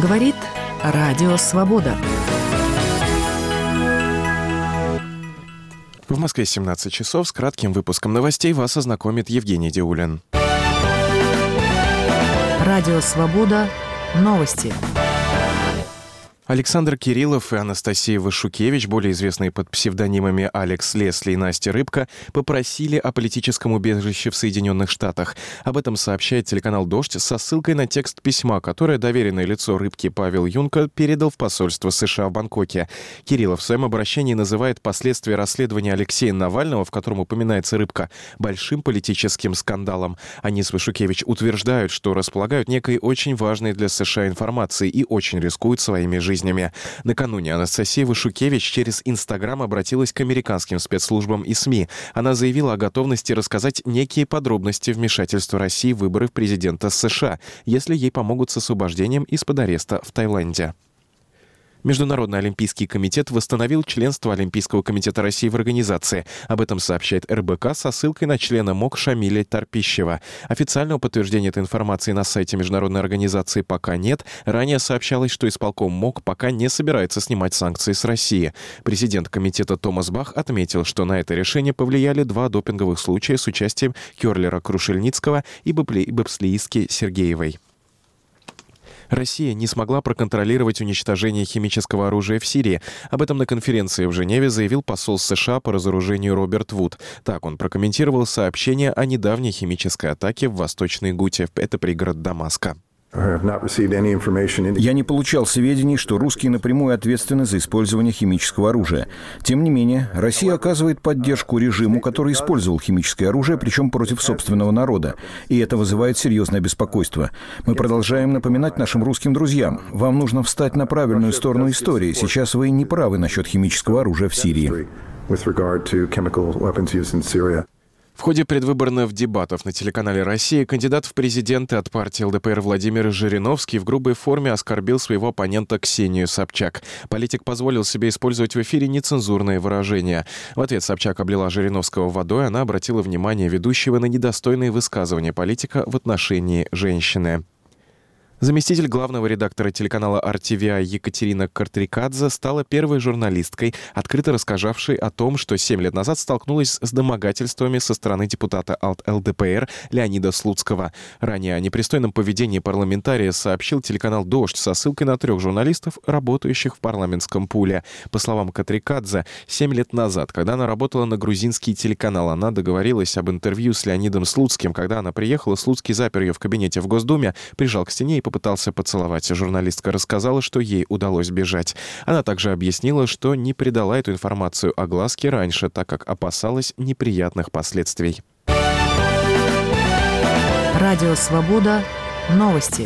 Говорит Радио Свобода. В Москве 17 часов. С кратким выпуском новостей вас ознакомит Евгений Диулин. Радио Свобода. Новости. Александр Кириллов и Анастасия Вашукевич, более известные под псевдонимами Алекс Лесли и Настя Рыбка, попросили о политическом убежище в Соединенных Штатах. Об этом сообщает телеканал «Дождь» со ссылкой на текст письма, которое доверенное лицо Рыбки Павел Юнко передал в посольство США в Бангкоке. Кириллов в своем обращении называет последствия расследования Алексея Навального, в котором упоминается Рыбка, большим политическим скандалом. Они с Вашукевич утверждают, что располагают некой очень важной для США информацией и очень рискуют своими жизнями. Накануне Анастасия Вашукевич через Инстаграм обратилась к американским спецслужбам и СМИ. Она заявила о готовности рассказать некие подробности вмешательства России в выборы президента США, если ей помогут с освобождением из-под ареста в Таиланде. Международный олимпийский комитет восстановил членство Олимпийского комитета России в организации. Об этом сообщает РБК со ссылкой на члена МОК Шамиля Тарпищева. Официального подтверждения этой информации на сайте международной организации пока нет. Ранее сообщалось, что исполком МОК пока не собирается снимать санкции с России. Президент комитета Томас Бах отметил, что на это решение повлияли 2 допинговых случая с участием керлера Крушельницкого и бобслеистки Сергеевой. Россия не смогла проконтролировать уничтожение химического оружия в Сирии. Об этом на конференции в Женеве заявил посол США по разоружению Роберт Вуд. Так он прокомментировал сообщение о недавней химической атаке в Восточной Гуте, это пригород Дамаска. Я не получал сведений, что русские напрямую ответственны за использование химического оружия. Тем не менее, Россия оказывает поддержку режиму, который использовал химическое оружие, причем против собственного народа. И это вызывает серьезное беспокойство. Мы продолжаем напоминать нашим русским друзьям: вам нужно встать на правильную сторону истории. Сейчас вы не правы насчет химического оружия в Сирии. В ходе предвыборных дебатов на телеканале «Россия» кандидат в президенты от партии ЛДПР Владимир Жириновский в грубой форме оскорбил своего оппонента Ксению Собчак. Политик позволил себе использовать в эфире нецензурные выражения. В ответ Собчак облила Жириновского водой, она обратила внимание ведущего на недостойные высказывания политика в отношении женщины. Заместитель главного редактора телеканала RTVI Екатерина Картрикадзе стала первой журналисткой, открыто рассказавшей о том, что 7 лет назад столкнулась с домогательствами со стороны депутата от ЛДПР Леонида Слуцкого. Ранее о непристойном поведении парламентария сообщил телеканал «Дождь» со ссылкой на 3 журналистов, работающих в парламентском пуле. По словам Картрикадзе, 7 лет назад, когда она работала на грузинский телеканал, она договорилась об интервью с Леонидом Слуцким. Когда она приехала, Слуцкий запер ее в кабинете в Госдуме, прижал к стене и попытался поцеловать. Журналистка рассказала, что ей удалось бежать. Она также объяснила, что не передала эту информацию огласке раньше, так как опасалась неприятных последствий. Радио Свобода. Новости.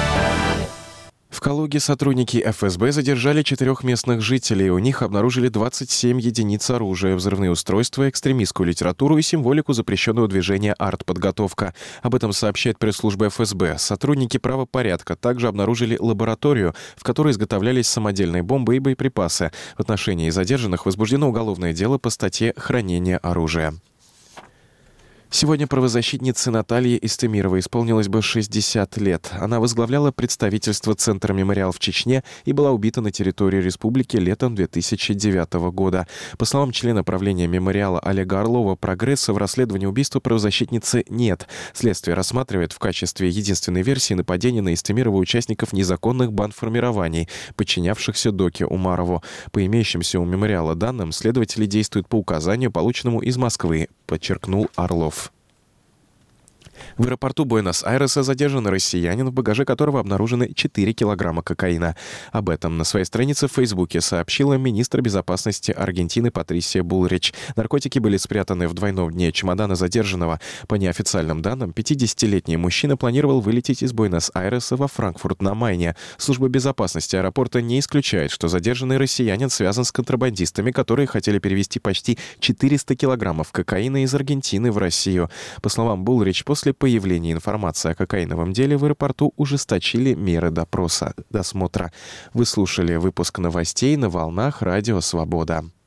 В Калуге сотрудники ФСБ задержали 4 местных жителей. У них обнаружили 27 единиц оружия, взрывные устройства, экстремистскую литературу и символику запрещенного движения «Артподготовка». Об этом сообщает пресс-служба ФСБ. Сотрудники правопорядка также обнаружили лабораторию, в которой изготовлялись самодельные бомбы и боеприпасы. В отношении задержанных возбуждено уголовное дело по статье «Хранение оружия». Сегодня правозащитнице Наталье Истемировой исполнилось бы 60 лет. Она возглавляла представительство Центра «Мемориал» в Чечне и была убита на территории республики летом 2009 года. По словам члена правления «Мемориала» Олега Орлова, прогресса в расследовании убийства правозащитницы нет. Следствие рассматривает в качестве единственной версии нападения на Истемирову участников незаконных бандформирований, подчинявшихся Доке Умарову. По имеющимся у «Мемориала» данным, следователи действуют по указанию, полученному из Москвы, подчеркнул Орлов. В аэропорту Буэнос-Айреса задержан россиянин, в багаже которого обнаружены 4 килограмма кокаина. Об этом на своей странице в Фейсбуке сообщила министр безопасности Аргентины Патрисия Буллрич. Наркотики были спрятаны в двойном дне чемодана задержанного. По неофициальным данным, 50-летний мужчина планировал вылететь из Буэнос-Айреса во Франкфурт на Майне. Служба безопасности аэропорта не исключает, что задержанный россиянин связан с контрабандистами, которые хотели перевезти почти 400 килограммов кокаина из Аргентины в Россию. По словам Буллрич, после появления информации о кокаиновом деле в аэропорту ужесточили меры досмотра. Вы слушали выпуск новостей на волнах Радио Свобода.